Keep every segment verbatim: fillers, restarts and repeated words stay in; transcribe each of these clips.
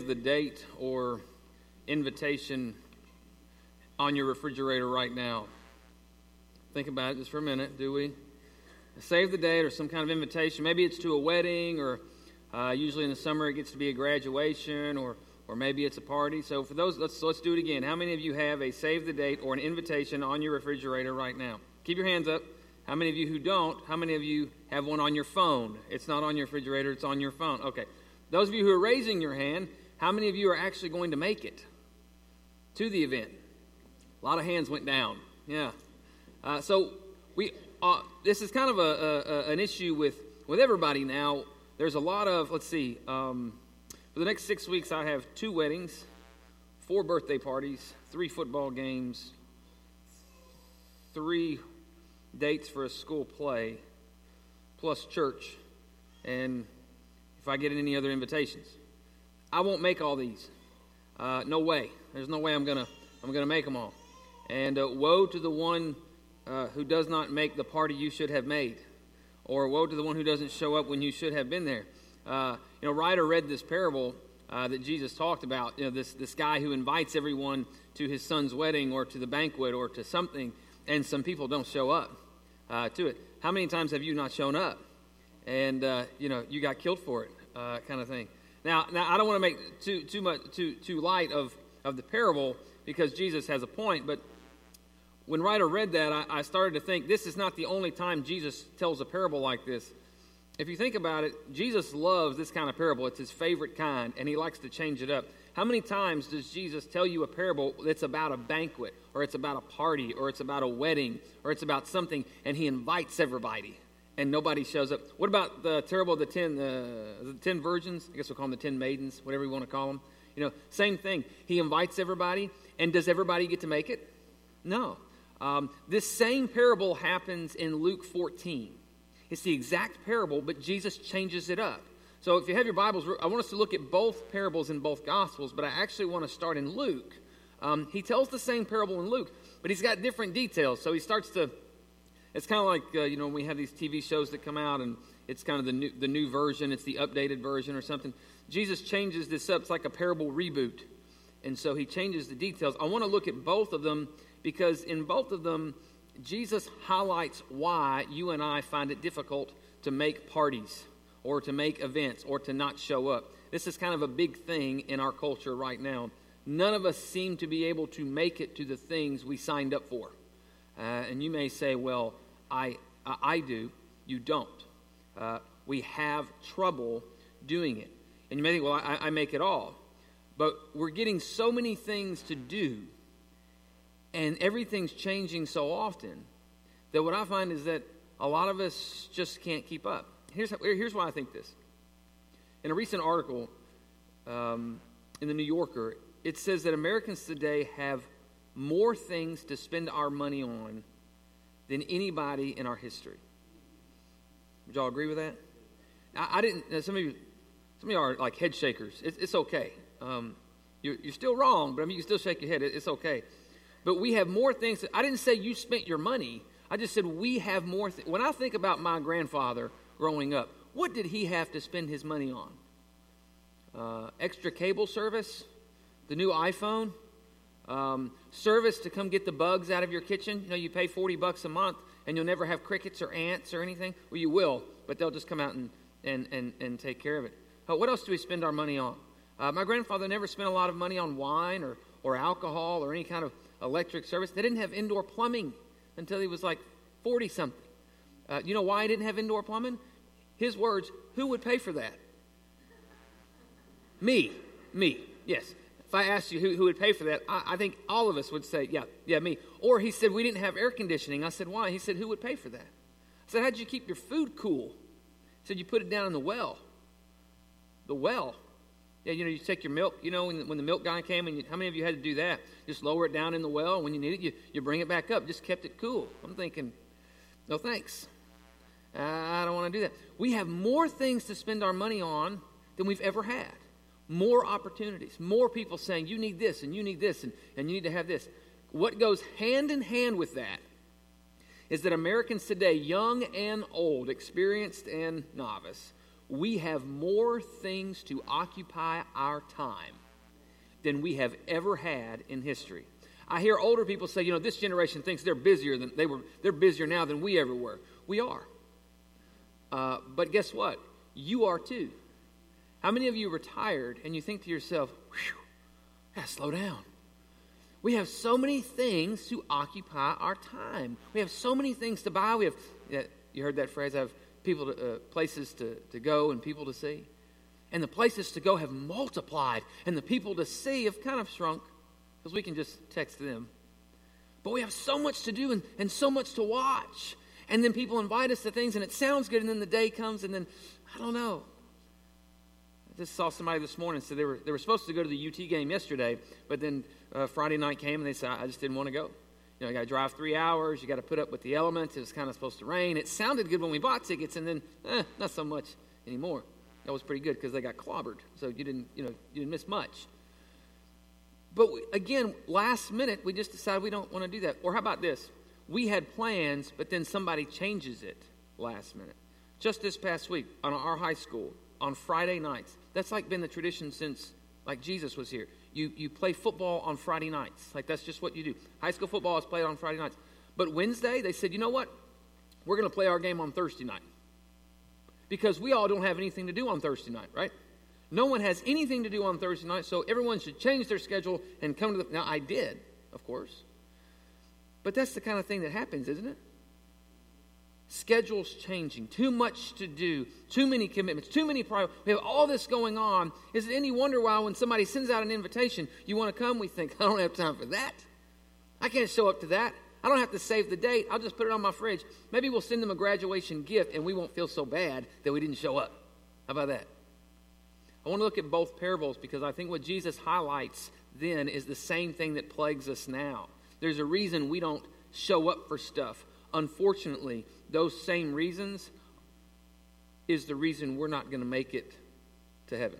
the date or invitation on your refrigerator right now? Think about it just for a minute, do we? Save the date or some kind of invitation. Maybe it's to a wedding, or uh, usually in the summer it gets to be a graduation, or or maybe it's a party. So for those, let's let's do it again. How many of you have a save the date or an invitation on your refrigerator right now? Keep your hands up. How many of you who don't? How many of you have one on your phone? It's not on your refrigerator, it's on your phone. Okay. Those of you who are raising your hand, how many of you are actually going to make it to the event? A lot of hands went down. Yeah. Uh, so we uh, this is kind of a, a, a an issue with, with everybody now. There's a lot of, let's see, um, for the next six weeks I have two weddings, four birthday parties, three football games, three dates for a school play, plus church, and if I get any other invitations. I won't make all these. Uh, no way. There's no way I'm gonna I'm gonna make them all. And uh, woe to the one uh, who does not make the party you should have made, or woe to the one who doesn't show up when you should have been there. Uh, you know, Ryder read this parable uh, that Jesus talked about. You know, this this guy who invites everyone to his son's wedding or to the banquet or to something, and some people don't show up uh, to it. How many times have you not shown up? And, uh, you know, you got killed for it, uh, kind of thing. Now, now I don't want to make too too much too too light of, of the parable, because Jesus has a point. But when Ryder read that, I, I started to think this is not the only time Jesus tells a parable like this. If you think about it, Jesus loves this kind of parable. It's his favorite kind, and he likes to change it up. How many times does Jesus tell you a parable that's about a banquet, or it's about a party, or it's about a wedding, or it's about something, and he invites everybody? And nobody shows up. What about the terrible, the ten, uh, the ten virgins? I guess we'll call them the ten maidens, whatever you want to call them. You know, same thing. He invites everybody, and does everybody get to make it? No. Um, this same parable happens in Luke fourteen. It's the exact parable, but Jesus changes it up. So if you have your Bibles, I want us to look at both parables in both Gospels, but I actually want to start in Luke. Um, he tells the same parable in Luke, but he's got different details. So he starts to... It's kind of like, uh, you know, when we have these T V shows that come out, and it's kind of the new, the new version, it's the updated version or something. Jesus changes this up. It's like a parable reboot. And so he changes the details. I want to look at both of them, because in both of them, Jesus highlights why you and I find it difficult to make parties or to make events or to not show up. This is kind of a big thing in our culture right now. None of us seem to be able to make it to the things we signed up for. Uh, and you may say, well, I uh, I do. You don't. Uh, we have trouble doing it. And you may think, well, I, I make it all. But we're getting so many things to do, and everything's changing so often, that what I find is that a lot of us just can't keep up. Here's, how, here's why I think this. In a recent article um, in the New Yorker, it says that Americans today have more things to spend our money on than anybody in our history. Would y'all agree with that? I, I didn't. Some of you, some of you are like head shakers. It's, it's okay. Um, you're, you're still wrong, but I mean you can still shake your head. It, it's okay. But we have more things. That, I didn't say you spent your money. I just said we have more. Th- when I think about my grandfather growing up, what did he have to spend his money on? Uh, extra cable service, the new iPhone. Um, service to come get the bugs out of your kitchen. You know, you pay forty bucks a month and you'll never have crickets or ants or anything. Well, you will, but they'll just come out and, and, and, and take care of it. Uh, what else do we spend our money on? Uh, my grandfather never spent a lot of money on wine or, or alcohol or any kind of electric service. They didn't have indoor plumbing until he was like forty-something. Uh, you know why he didn't have indoor plumbing? His words, who would pay for that? Me. Me. Yes. If I asked you who, who would pay for that, I, I think all of us would say, yeah, yeah, me. Or he said, we didn't have air conditioning. I said, why? He said, who would pay for that? I said, how'd you keep your food cool? He said, you put it down in the well. The well. Yeah, you know, you take your milk, you know, when, when the milk guy came, and you, how many of you had to do that? Just lower it down in the well, and when you need it, you, you bring it back up. Just kept it cool. I'm thinking, no thanks. Uh, I don't want to do that. We have more things to spend our money on than we've ever had. More opportunities, more people saying, you need this, and you need this, and, and you need to have this. What goes hand in hand with that is that Americans today, young and old, experienced and novice, we have more things to occupy our time than we have ever had in history. I hear older people say, you know, this generation thinks they're busier than they were. They're busier now than we ever were. We are. Uh, but guess what? You are too. How many of you are retired and you think to yourself, whew, gotta slow down. We have so many things to occupy our time. We have so many things to buy. We have, you heard that phrase, I have people to, uh, places to, to go and people to see. And the places to go have multiplied, and the people to see have kind of shrunk because we can just text them. But we have so much to do and, and so much to watch. And then people invite us to things, and it sounds good, and then the day comes, and then, I don't know. I just saw somebody this morning said they were they were supposed to go to the U T game yesterday, but then uh, Friday night came, and they said, I just didn't want to go. You know, you got to drive three hours. You got to put up with the elements. It was kind of supposed to rain. It sounded good when we bought tickets, and then, eh, not so much anymore. That was pretty good because they got clobbered, so you didn't, you know, you didn't miss much. But we, again, last minute, we just decided we don't want to do that. Or how about this? We had plans, but then somebody changes it last minute. Just this past week, on our high school, on Friday nights, that's like been the tradition since, like, Jesus was here. You you play football on Friday nights. Like, that's just what you do. High school football is played on Friday nights. But Wednesday, they said, you know what? We're going to play our game on Thursday night. Because we all don't have anything to do on Thursday night, right? No one has anything to do on Thursday night, so everyone should change their schedule and come to the... Now, I did, of course. But that's the kind of thing that happens, isn't it? Schedules changing, too much to do, too many commitments, too many priorities. We have all this going on. Is it any wonder why when somebody sends out an invitation, you want to come, we think, I don't have time for that. I can't show up to that. I don't have to save the date. I'll just put it on my fridge. Maybe we'll send them a graduation gift and we won't feel so bad that we didn't show up. How about that? I want to look at both parables because I think what Jesus highlights then is the same thing that plagues us now. There's a reason we don't show up for stuff. Unfortunately, those same reasons is the reason we're not going to make it to heaven.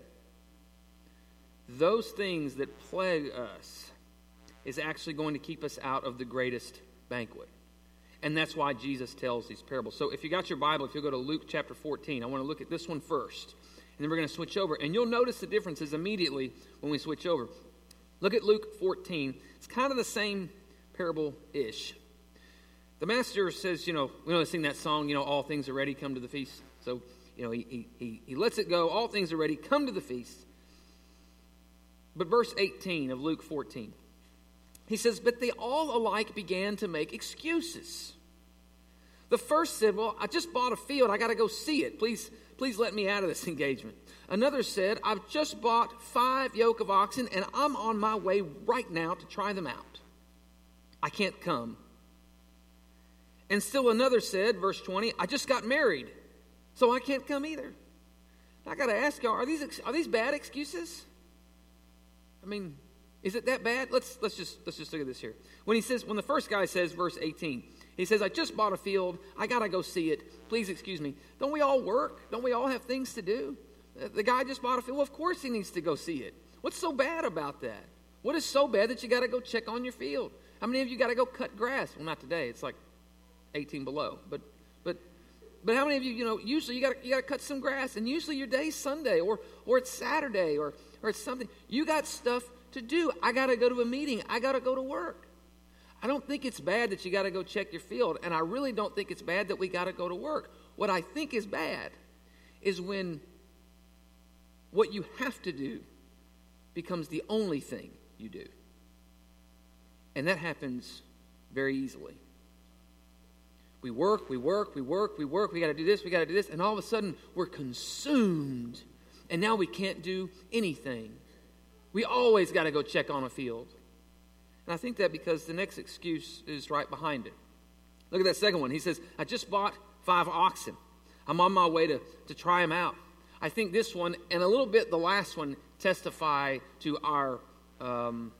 Those things that plague us is actually going to keep us out of the greatest banquet. And that's why Jesus tells these parables. So if you got your Bible, if you'll go to Luke chapter fourteen, I want to look at this one first. And then we're going to switch over. And you'll notice the differences immediately when we switch over. Look at Luke fourteen. It's kind of the same parable-ish. The master says, you know, we know they sing that song, you know, all things are ready, come to the feast. So, you know, he, he, he lets it go, all things are ready, come to the feast. But verse eighteen of Luke fourteen, he says, but they all alike began to make excuses. The first said, well, I just bought a field, I got to go see it. Please, please let me out of this engagement. Another said, I've just bought five yoke of oxen, and I'm on my way right now to try them out. I can't come. And still another said, verse twenty, I just got married, so I can't come either. I got to ask y'all, are these are these bad excuses? I mean, is it that bad? Let's let's just let's just look at this here. When he says, when the first guy says, verse eighteen, he says, I just bought a field, I got to go see it. Please excuse me. Don't we all work? Don't we all have things to do? The guy just bought a field. Well, of course he needs to go see it. What's so bad about that? What is so bad that you got to go check on your field? How many of you got to go cut grass? Well, not today. It's like eighteen below. But but but how many of you, you know, usually you got you got to cut some grass, and usually your day's Sunday or or it's Saturday or or it's something. You got stuff to do. I got to go to a meeting. I got to go to work. I don't think it's bad that you got to go check your field, and I really don't think it's bad that we got to go to work. What I think is bad is when what you have to do becomes the only thing you do. And that happens very easily. We work, we work, we work, we work, we got to do this, we got to do this, and all of a sudden we're consumed, and now we can't do anything. We always got to go check on a field. And I think that because the next excuse is right behind it. Look at that second one. He says, I just bought five oxen. I'm on my way to, to try them out. I think this one, and a little bit the last one, testify to our... Um,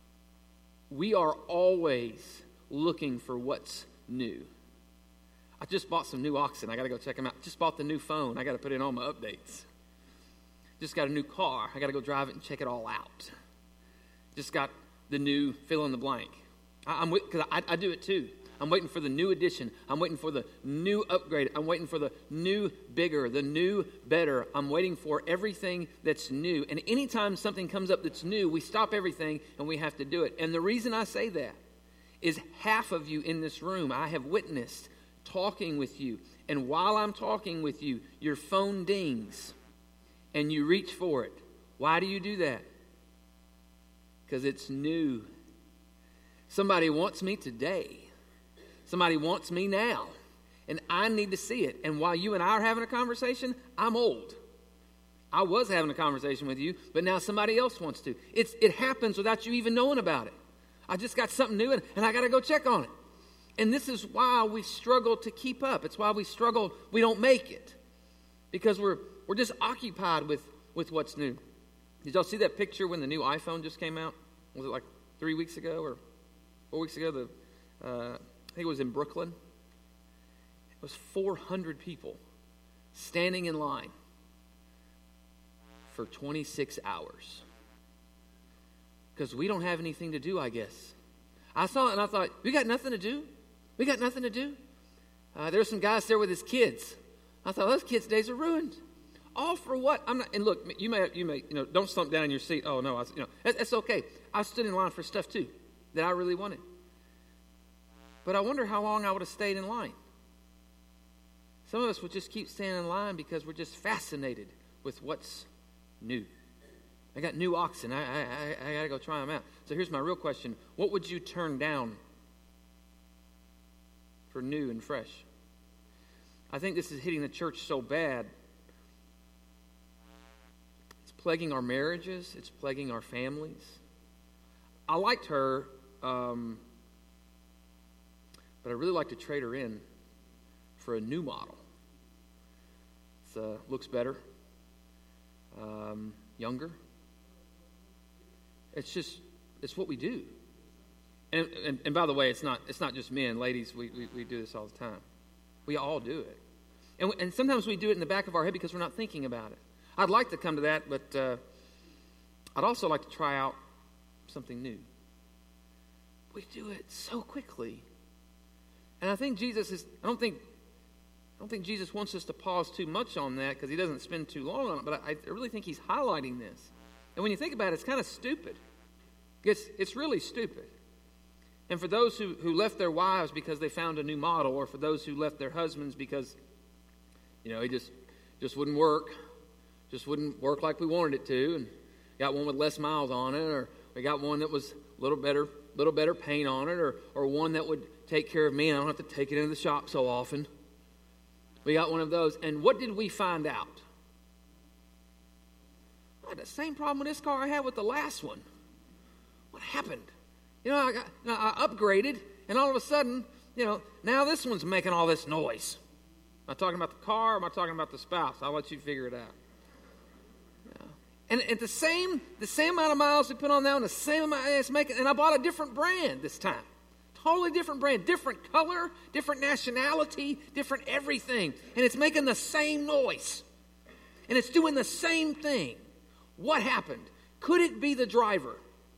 we are always looking for what's new. I just bought some new oxen. I got to go check them out. Just bought the new phone. I got to put in all my updates. Just got a new car. I got to go drive it and check it all out. Just got the new fill in the blank. I, I'm with because I, I do it too. I'm waiting for the new addition. I'm waiting for the new upgrade. I'm waiting for the new bigger, the new better. I'm waiting for everything that's new. And anytime something comes up that's new, we stop everything and we have to do it. And the reason I say that is half of you in this room I have witnessed talking with you. And while I'm talking with you, your phone dings and you reach for it. Why do you do that? Because it's new. Somebody wants me today. Somebody wants me now. And I need to see it. And while you and I are having a conversation, I'm old. I was having a conversation with you, but now somebody else wants to. It's, it happens without you even knowing about it. I just got something new and, and I got to go check on it. And this is why we struggle to keep up. It's why we struggle, we don't make it. Because we're we're just occupied with, with what's new. Did y'all see that picture when the new iPhone just came out? Was it like three weeks ago or four weeks ago? The uh, I think it was in Brooklyn. It was four hundred people standing in line for twenty-six hours. Because we don't have anything to do, I guess. I saw it and I thought, we got nothing to do? We got nothing to do? Uh, there were some guys there with his kids. I thought, those kids' days are ruined. All for what? I'm not. And look, you may, you may, you know, don't slump down in your seat. Oh no, I, you know, that, that's okay. I stood in line for stuff too that I really wanted. But I wonder how long I would have stayed in line. Some of us would just keep staying in line because we're just fascinated with what's new. I got new oxen. I, I, I, I got to go try them out. So here's my real question: what would you turn down for new and fresh? I think this is hitting the church so bad. It's plaguing our marriages. It's plaguing our families. I liked her, um, but I really like to trade her in for a new model. It uh, looks better, um, younger. It's just, it's what we do. And, and and by the way, it's not it's not just men, ladies. We we, we do this all the time. We all do it, and and sometimes we do it in the back of our head because we're not thinking about it. I'd like to come to that, but uh, I'd also like to try out something new. We do it so quickly, and I think Jesus is. I don't think. I don't think Jesus wants us to pause too much on that because he doesn't spend too long on it. But I, I really think he's highlighting this, and when you think about it, it's kind of stupid. It's it's really stupid. And for those who, who left their wives because they found a new model, or for those who left their husbands because, you know, he just just wouldn't work, just wouldn't work like we wanted it to, and got one with less miles on it, or we got one that was a little better, little better paint on it, or or one that would take care of me and I don't have to take it into the shop so often. We got one of those, and what did we find out? I had the same problem with this car I had with the last one. What happened? You know, I, got, you know, I upgraded, and all of a sudden, you know, now this one's making all this noise. Am I talking about the car, or am I talking about the spouse? I'll let you figure it out. Yeah. And at the same, the same amount of miles we put on that one, the same amount it's making, and I bought a different brand this time. Totally different brand, different color, different nationality, different everything. And it's making the same noise. And it's doing the same thing. What happened? Could it be the driver?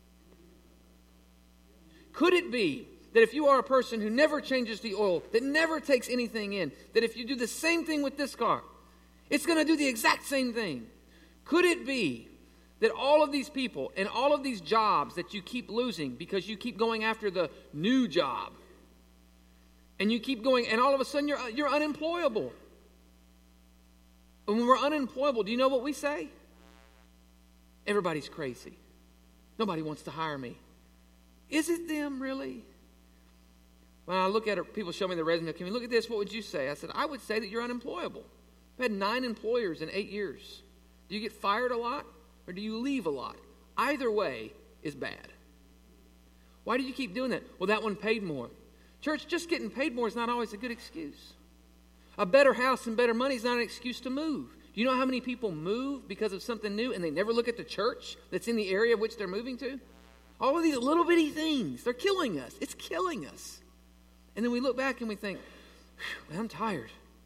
Could it be that if you are a person who never changes the oil, that never takes anything in, that if you do the same thing with this car, it's going to do the exact same thing? Could it be that all of these people and all of these jobs that you keep losing because you keep going after the new job, and you keep going, and all of a sudden you're, you're unemployable? And when we're unemployable, do you know what we say? Everybody's crazy. Nobody wants to hire me. Is it them, really? When I look at it, people show me the resume. Can we look at this? What would you say? I said, I would say that you're unemployable. I've had nine employers in eight years. Do you get fired a lot, or do you leave a lot? Either way is bad. Why do you keep doing that? Well, that one paid more. Church, just getting paid more is not always a good excuse. A better house and better money is not an excuse to move. Do you know how many people move because of something new, and they never look at the church that's in the area which they're moving to? All of these little bitty things, they're killing us. It's killing us. And then we look back and we think, man, I'm tired.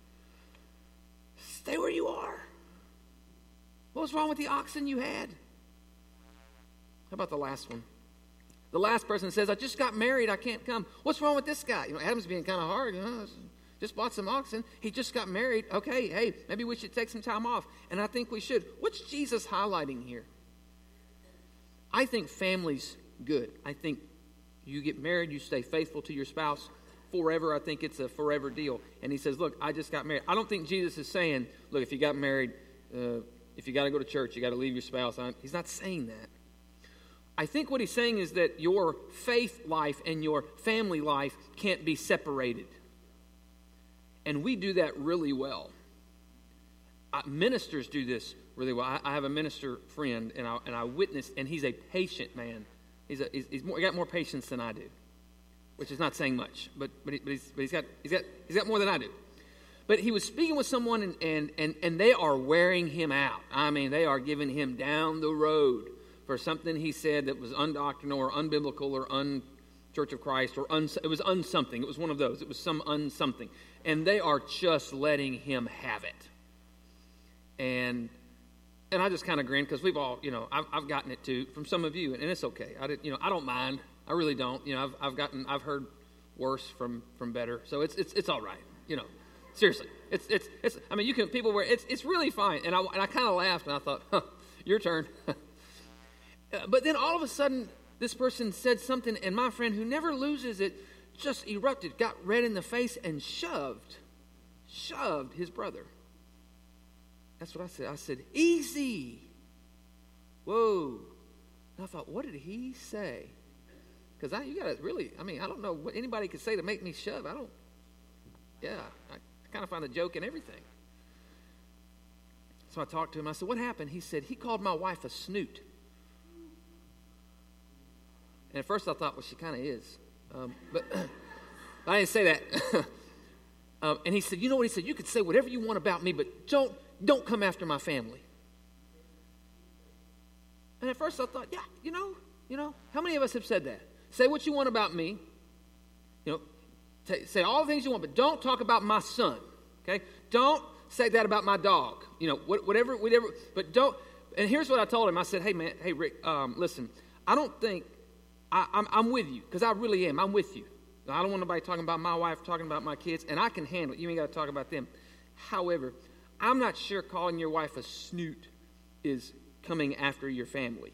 Stay where you are. What was wrong with the oxen you had? How about the last one? The last person says, I just got married, I can't come. What's wrong with this guy? You know, Adam's being kind of hard, you know, just bought some oxen. He just got married. Okay, hey, maybe we should take some time off. And I think we should. What's Jesus highlighting here? I think family's good. I think you get married, you stay faithful to your spouse forever. I think it's a forever deal. And he says, look, I just got married. I don't think Jesus is saying, look, if you got married, uh, if you got to go to church, you got to leave your spouse. He's not saying that. I think what he's saying is that your faith life and your family life can't be separated. And we do that really well. Uh, ministers do this really well. I, I have a minister friend, and I, and I witnessed, and he's a patient man. He's a, he's, he's more, he got more patience than I do, which is not saying much, but but, he, but, he's, but he's got he's got he's got more than I do. But he was speaking with someone, and, and and and they are wearing him out. I mean, they are giving him down the road for something he said that was undoctrinal or unbiblical or un Church of Christ or un, it was unsomething. It was one of those. It was some unsomething, and they are just letting him have it. And and I just kind of grinned because we've all, you know, I've, I've gotten it too from some of you, and it's okay. I did, you know, I don't mind. I really don't. You know, I've I've gotten, I've heard worse from from better, so it's it's it's all right. You know, seriously, it's it's it's. I mean, you can people where it's it's really fine. And I and I kind of laughed, and I thought, huh, your turn. But then all of a sudden, this person said something, and my friend, who never loses it, just erupted, got red in the face, and shoved, shoved his brother. That's what I said. I said, easy. Whoa. And I thought, what did he say? Because I, you got to really, I mean, I don't know what anybody could say to make me shove. I don't, yeah, I, I kind of find a joke in everything. So I talked to him. I said, what happened? He said, he called my wife a snoot. And at first I thought, well, she kind of is. Um, but I didn't say that. um, and he said, you know what? He said, you could say whatever you want about me, but don't don't come after my family. And at first I thought, yeah, you know, you know, how many of us have said that? Say what you want about me. You know, t- say all the things you want, but don't talk about my son. Okay? Don't say that about my dog. You know, what, whatever, whatever. But don't. And here's what I told him. I said, hey, man, hey, Rick, um, listen, I don't think, I, I'm, I'm with you, because I really am. I'm with you. I don't want nobody talking about my wife, talking about my kids, and I can handle it. You ain't got to talk about them. However, I'm not sure calling your wife a snoot is coming after your family.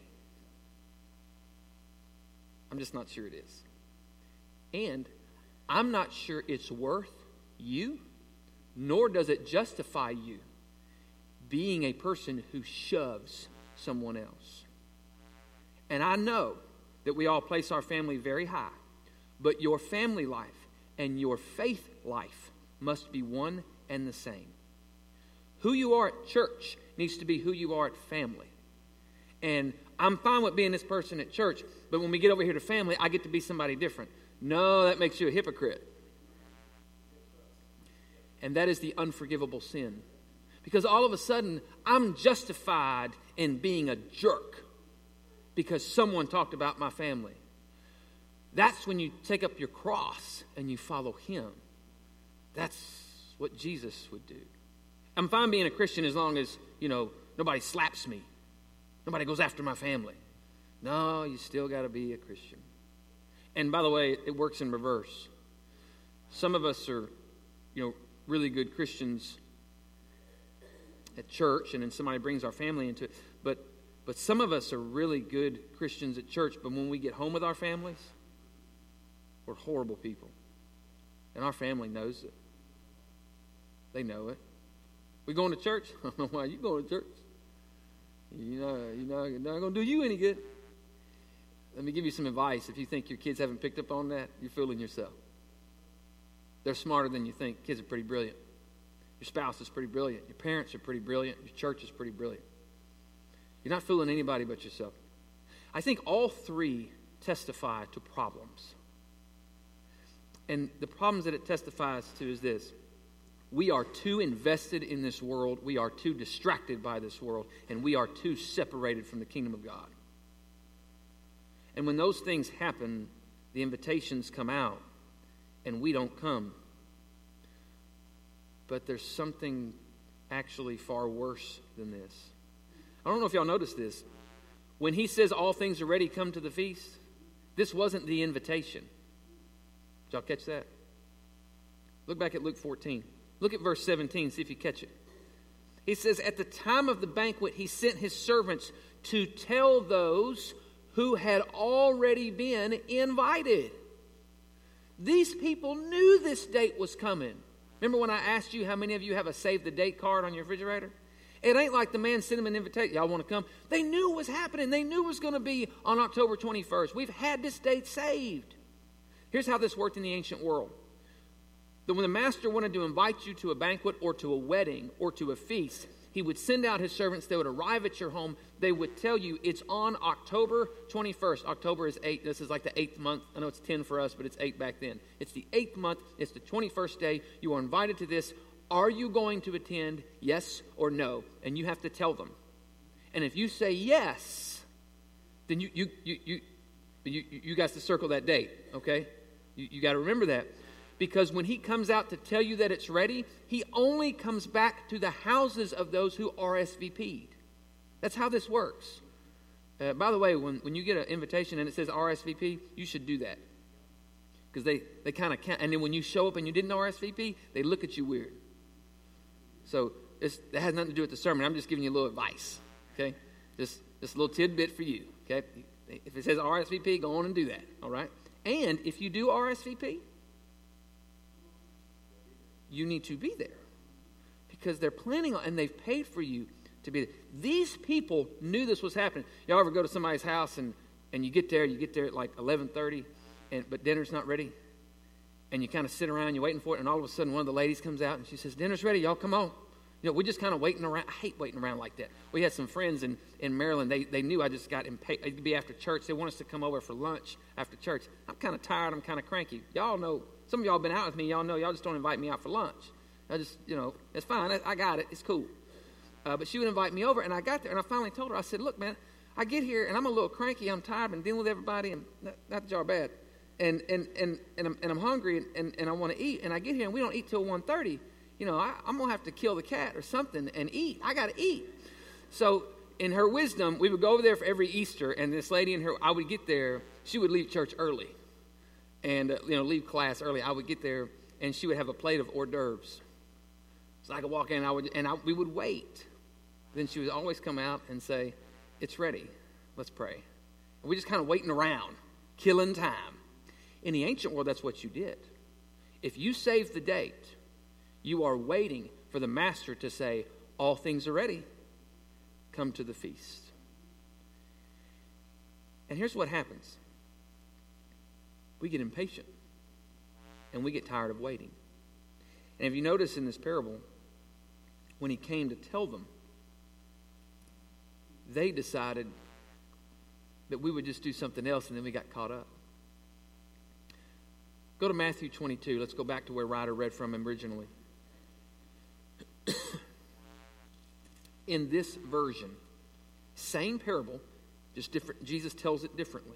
I'm just not sure it is. And I'm not sure it's worth you, nor does it justify you being a person who shoves someone else. And I know that we all place our family very high, but your family life and your faith life must be one and the same. Who you are at church needs to be who you are at family. And I'm fine with being this person at church, but when we get over here to family, I get to be somebody different. No, that makes you a hypocrite. And that is the unforgivable sin. Because all of a sudden, I'm justified in being a jerk because someone talked about my family. That's when you take up your cross and you follow him. That's what Jesus would do. I'm fine being a Christian as long as, you know, nobody slaps me. Nobody goes after my family. No, you still got to be a Christian. And by the way, it works in reverse. Some of us are, you know, really good Christians at church, and then somebody brings our family into it. But but some of us are really good Christians at church, but when we get home with our families, we're horrible people. And our family knows it. They know it. We going to church? I don't know why you going to church. You know, you know, it's not going to do you any good. Let me give you some advice. If you think your kids haven't picked up on that, you're fooling yourself. They're smarter than you think. Kids are pretty brilliant. Your spouse is pretty brilliant. Your parents are pretty brilliant. Your church is pretty brilliant. You're not fooling anybody but yourself. I think all three testify to problems. And the problems that it testifies to is this. We are too invested in this world. We are too distracted by this world. And we are too separated from the kingdom of God. And when those things happen, the invitations come out and we don't come. But there's something actually far worse than this. I don't know if y'all noticed this. When he says all things are ready, come to the feast, This wasn't the invitation. Did y'all catch that? Look back at Luke fourteen. Look at verse seventeen, see if you catch it. He says, at the time of the banquet, he sent his servants to tell those who had already been invited. These people knew this date was coming. Remember when I asked you how many of you have a save the date card on your refrigerator? It ain't like the man sent them an invitation. Y'all want to come? They knew it was happening. They knew it was going to be on October twenty-first. We've had this date saved. Here's how this worked in the ancient world. That when the master wanted to invite you to a banquet or to a wedding or to a feast, he would send out his servants. They would arrive at your home. They would tell you it's on October twenty-first. October is eight. This is like the eighth month. I know it's ten for us, but it's eight back then. It's the eighth month. It's the twenty-first day. You are invited to this. Are you going to attend? Yes or no? And you have to tell them. And if you say yes, then you you you you you, you got to circle that date. Okay, you, you got to remember that. Because when he comes out to tell you that it's ready, he only comes back to the houses of those who R S V P'd. That's how this works. Uh, by the way, when, when you get an invitation and it says R S V P, you should do that. Because they, they kind of count. And then when you show up and you didn't R S V P, they look at you weird. So it's, that has nothing to do with the sermon. I'm just giving you a little advice. Okay? Just, just a little tidbit for you. Okay? If it says R S V P, go on and do that. All right? And if you do R S V P, you need to be there because they're planning on, and they've paid for you to be there. These people knew this was happening. Y'all ever go to somebody's house and, and you get there, you get there at like eleven thirty, and but dinner's not ready, and you kind of sit around, you're waiting for it, and all of a sudden one of the ladies comes out and she says, dinner's ready, y'all come on. You know, we're just kind of waiting around. I hate waiting around like that. We had some friends in, in Maryland. They they knew I just got impatient. It'd be after church. They want us to come over for lunch after church. I'm kind of tired. I'm kind of cranky. Y'all know. Some of y'all been out with me. Y'all know y'all just don't invite me out for lunch. I just, you know, it's fine. I, I got it. It's cool. Uh, but she would invite me over, and I got there, and I finally told her, I said, look, man, I get here, and I'm a little cranky. I'm tired. I'm dealing with everybody, and not, not that y'all are bad. And and and and I'm, and I'm hungry, and, and, and I want to eat. And I get here, and we don't eat till one thirty. You know, I, I'm going to have to kill the cat or something and eat. I got to eat. So in her wisdom, we would go over there for every Easter, and this lady and her, I would get there. She would leave church early. And, uh, you know, leave class early. I would get there, and she would have a plate of hors d'oeuvres. So I could walk in, and, I would, and I, we would wait. Then she would always come out and say, it's ready. Let's pray. And we're just kind of waiting around, killing time. In the ancient world, that's what you did. If you saved the date, you are waiting for the master to say, all things are ready. Come to the feast. And here's what happens. We get impatient, and we get tired of waiting. And if you notice in this parable, when he came to tell them, they decided that we would just do something else, and then we got caught up. Go to Matthew twenty-two. Let's go back to where Ryder read from originally. In this version, same parable, just different. Jesus tells it differently.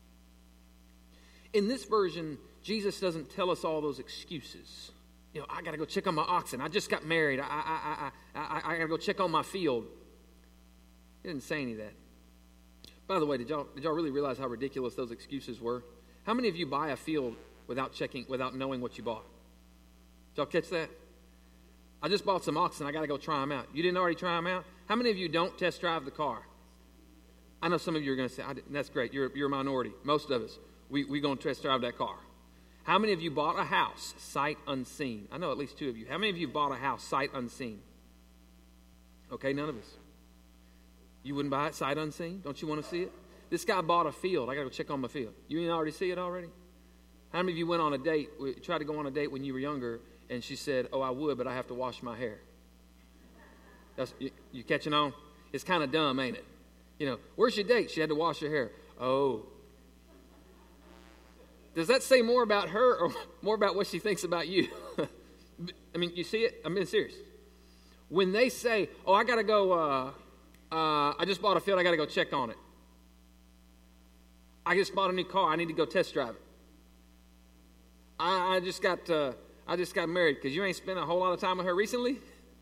In this version, Jesus doesn't tell us all those excuses. You know, I got to go check on my oxen. I just got married. I, I, I, I, I, I got to go check on my field. He didn't say any of that. By the way, did y'all did y'all really realize how ridiculous those excuses were? How many of you buy a field without checking, without knowing what you bought? Did y'all catch that? I just bought some oxen. I got to go try them out. You didn't already try them out? How many of you don't test drive the car? I know some of you are going to say, I didn't. That's great. You're you're a minority. Most of us. We we going to test drive that car. How many of you bought a house sight unseen? I know at least two of you. How many of you bought a house sight unseen? Okay, none of us. You wouldn't buy it sight unseen? Don't you want to see it? This guy bought a field. I got to go check on my field. You didn't already see it already? How many of you went on a date, tried to go on a date when you were younger, and she said, oh, I would, but I have to wash my hair? That's, you, you catching on? It's kind of dumb, ain't it? You know, where's your date? She had to wash her hair. Oh. Does that say more about her or more about what she thinks about you? I mean, you see it? I'm being serious. When they say, oh, I got to go, uh, uh, I just bought a field, I got to go check on it. I just bought a new car, I need to go test drive it. I, I just got uh, I just got married because you ain't spent a whole lot of time with her recently.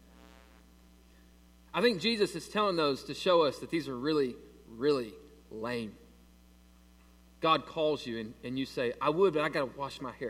I think Jesus is telling those to show us that these are really, really lame. God calls you and, and you say, I would, but I got to wash my hair.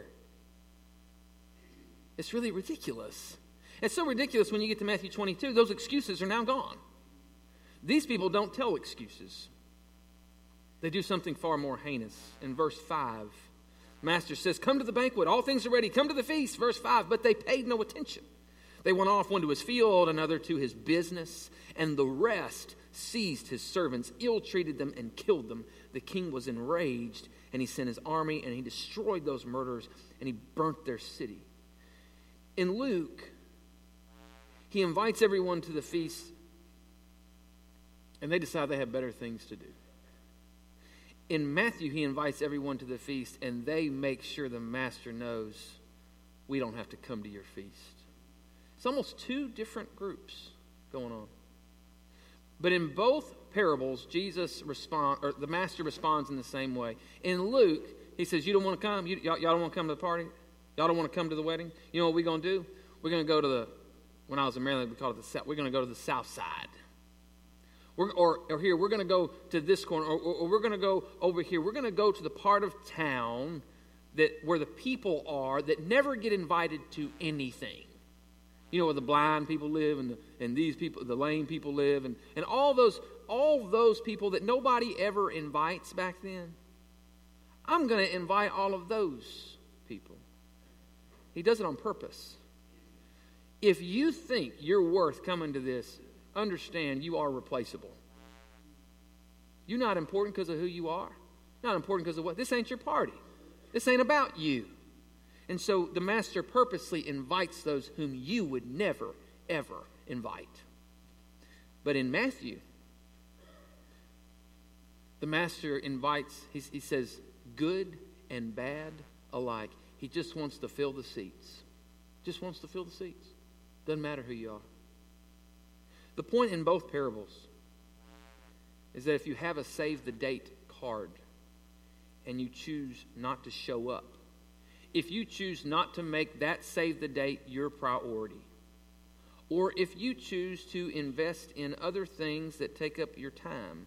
It's really ridiculous. It's so ridiculous when you get to Matthew twenty-two, those excuses are now gone. These people don't tell excuses. They do something far more heinous. In verse five, Master says, come to the banquet, all things are ready, come to the feast. Verse five, but they paid no attention. They went off, one to his field, another to his business, and the rest seized his servants, ill-treated them, and killed them. The king was enraged, and he sent his army, and he destroyed those murderers, and he burnt their city. In Luke, he invites everyone to the feast, and they decide they have better things to do. In Matthew, he invites everyone to the feast, and they make sure the master knows we don't have to come to your feast. It's almost two different groups going on. But in both parables, Jesus respond, or the master responds in the same way. In Luke, he says, you don't want to come? You, y'all, y'all don't want to come to the party? Y'all don't want to come to the wedding? You know what we're going to do? We're going to go to the, when I was in Maryland, we called it the south. We're going to go to the south side. We're, or, or here, we're going to go to this corner, or, or, or we're going to go over here. We're going to go to the part of town that where the people are that never get invited to anything. You know, where the blind people live, and the, and these people, the lame people live, and, and all those all those people that nobody ever invites back then. I'm going to invite all of those people. He does it on purpose. If you think you're worth coming to this, understand you are replaceable. You're not important because of who you are. Not important because of what. This ain't your party. This ain't about you. And so the master purposely invites those whom you would never, ever invite. But in Matthew, the master invites, he, he says, good and bad alike. He just wants to fill the seats. Just wants to fill the seats. Doesn't matter who you are. The point in both parables is that if you have a save the date card and you choose not to show up, if you choose not to make that save the date your priority, or if you choose to invest in other things that take up your time,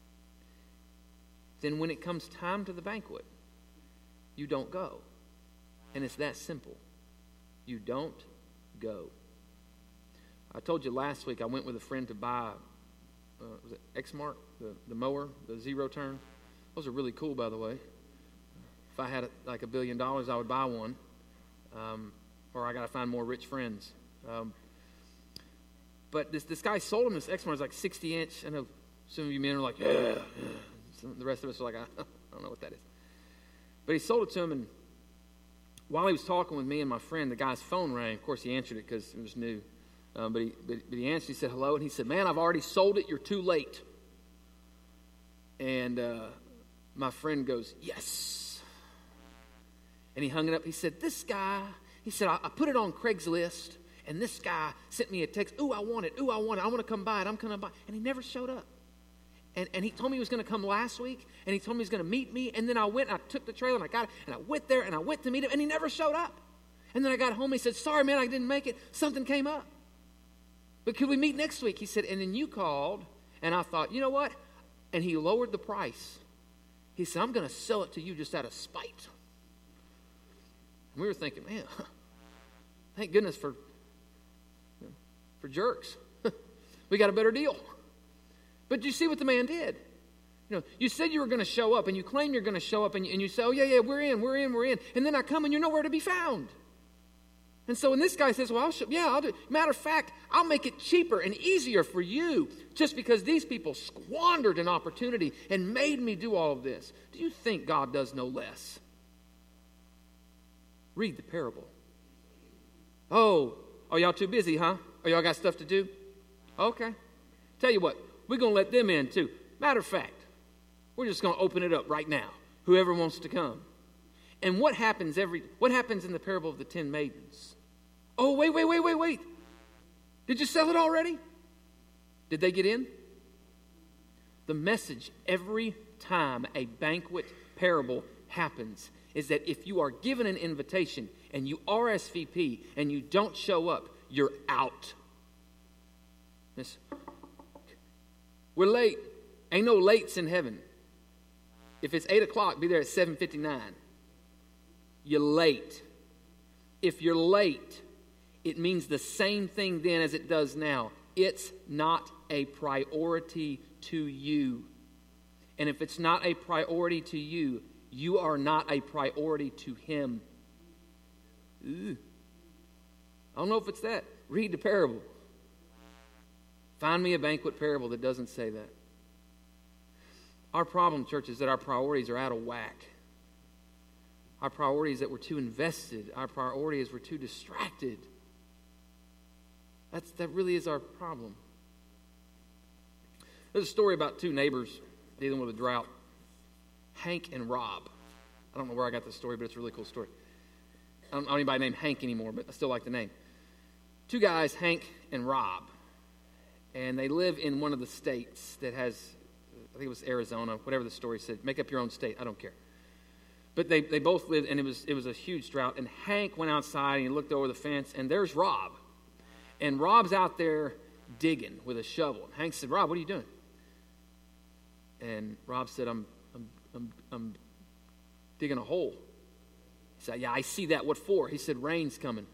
then when it comes time to the banquet, you don't go. And it's that simple. You don't go. I told you last week I went with a friend to buy, uh, was it Exmark, the, the mower, the zero turn? Those are really cool, by the way. If I had like a billion dollars, I would buy one. Um, or I got to find more rich friends. Um, but this this guy sold him this Exmark. It's like sixty inch. I know some of you men are like, yeah. yeah. Some, the rest of us are like, I, I don't know what that is. But he sold it to him, and while he was talking with me and my friend, the guy's phone rang. Of course, he answered it because it was new. Um, but, he, but, but he answered, he said, hello. And he said, man, I've already sold it. You're too late. And uh, my friend goes, yes. And he hung it up. He said, this guy, he said, I, I put it on Craigslist, and this guy sent me a text. Ooh, I want it. Ooh, I want it. I want to come buy it. I'm going to buy it. And he never showed up. And, and he told me he was going to come last week, and he told me he was going to meet me. And then I went, and I took the trailer, and I got it, and I went there, and I went to meet him, and he never showed up. And then I got home, and he said, sorry, man, I didn't make it. Something came up. But could we meet next week? He said, and then you called, and I thought, you know what? And he lowered the price. He said, I'm going to sell it to you just out of spite. And we were thinking, man, thank goodness for, you know, for jerks. We got a better deal. But you see what the man did? You know, you said you were going to show up, and you claim you're going to show up, and you, and you say, oh, yeah, yeah, we're in, we're in, we're in. And then I come, and you're nowhere to be found. And so when this guy says, well, I'll show, yeah, I'll do. Matter of fact, I'll make it cheaper and easier for you just because these people squandered an opportunity and made me do all of this. Do you think God does no less? Read the parable. Oh, are y'all too busy, huh? Or y'all got stuff to do? Okay. Tell you what, we're going to let them in too. Matter of fact, we're just going to open it up right now. Whoever wants to come. And what happens every what happens in the parable of the ten maidens? Oh, wait, wait, wait, wait, wait. Did you sell it already? Did they get in? The message every time a banquet parable happens is that if you are given an invitation and you R S V P and you don't show up, you're out. This, we're late. Ain't no lates in heaven. If it's eight o'clock, be there at seven fifty-nine. You're late. If you're late, it means the same thing then as it does now. It's not a priority to you. And if it's not a priority to you, you are not a priority to him. Ooh. I don't know if it's that. Read the parable. Find me a banquet parable that doesn't say that. Our problem, church, is that our priorities are out of whack. Our priority is that we're too invested. Our priority is we're too distracted. That's, that really is our problem. There's a story about two neighbors dealing with a drought. Hank and Rob. I don't know where I got this story, but it's a really cool story. I don't know anybody named Hank anymore, but I still like the name. Two guys, Hank and Rob. And they live in one of the states that has, I think it was Arizona, whatever the story said. Make up your own state. I don't care. But they, they both lived, and it was it was a huge drought. And Hank went outside, and he looked over the fence, and there's Rob. And Rob's out there digging with a shovel. And Hank said, Rob, what are you doing? And Rob said, I'm I'm I'm, I'm digging a hole. He said, yeah, I see that. What for? He said, rain's coming.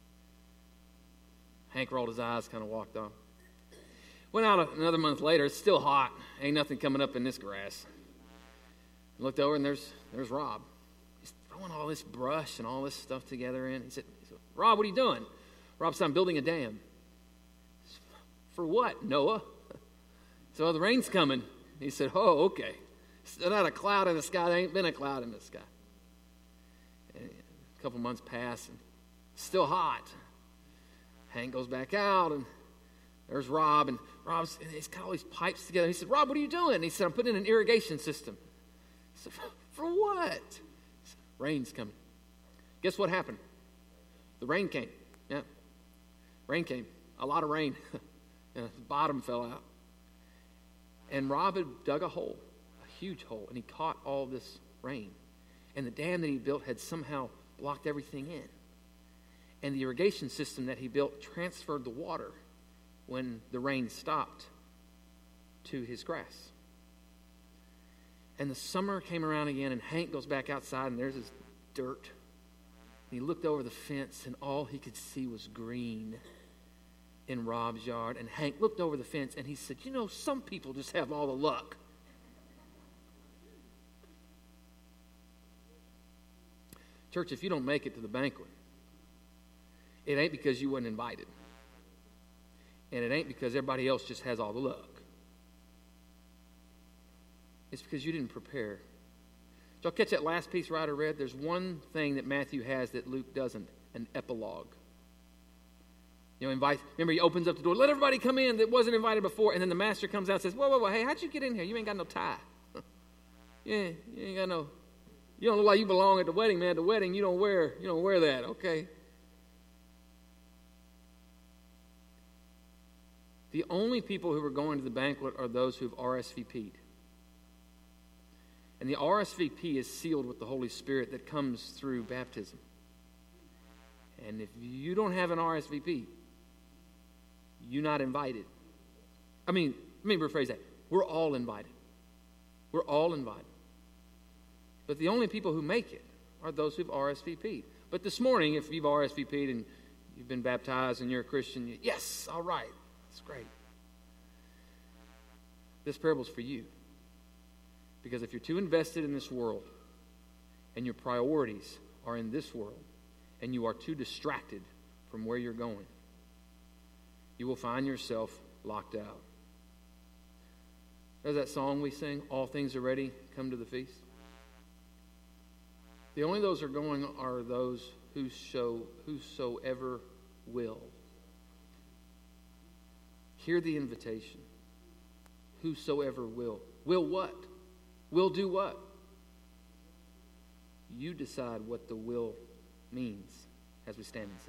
Hank rolled his eyes, kind of walked off. Went out another month later. It's still hot. Ain't nothing coming up in this grass. Looked over, and there's there's Rob. He's throwing all this brush and all this stuff together in. He said, he said Rob, what are you doing? Rob said, I'm building a dam. Said, for what, Noah? So the rain's coming. He said, oh, okay. Still not a cloud in the sky. There ain't been a cloud in the sky. And a couple months pass, and still hot. Hank goes back out, and there's Rob, and Rob's, and he's got all these pipes together. He said, Rob, what are you doing? And he said, I'm putting in an irrigation system. He said, for what? He said, rain's coming. Guess what happened? The rain came. Yeah. Rain came. A lot of rain. Yeah, the bottom fell out. And Rob had dug a hole, a huge hole, and he caught all this rain. And the dam that he built had somehow blocked everything in. And the irrigation system that he built transferred the water when the rain stopped to his grass. And the summer came around again, and Hank goes back outside, and there's this dirt. And he looked over the fence, and all he could see was green in Rob's yard. And Hank looked over the fence, and he said, you know, some people just have all the luck. Church, if you don't make it to the banquet, it ain't because you wasn't invited. And it ain't because everybody else just has all the luck. It's because you didn't prepare. Did y'all catch that last piece right I read? There's one thing that Matthew has that Luke doesn't, an epilogue. You know, invite, remember he opens up the door, let everybody come in that wasn't invited before, and then the master comes out and says, whoa, whoa, whoa, hey, how'd you get in here? You ain't got no tie. Yeah, you ain't got no, you don't look like you belong at the wedding, man. At the wedding, you don't wear, you don't wear that, okay? The only people who are going to the banquet are those who've R S V P'd. And the R S V P is sealed with the Holy Spirit that comes through baptism. And if you don't have an R S V P, you're not invited. I mean, let me rephrase that. We're all invited. We're all invited. But the only people who make it are those who've R S V P'd. But this morning, if you've R S V P'd and you've been baptized and you're a Christian, you, yes, all right. That's great. This parable's for you. Because if you're too invested in this world and your priorities are in this world and you are too distracted from where you're going, you will find yourself locked out. There's that song we sing, all things are ready, come to the feast. The only those who are going are those who show, whosoever will. Hear the invitation. Whosoever will. Will what? Will do what? You decide what the will means as we stand and sing.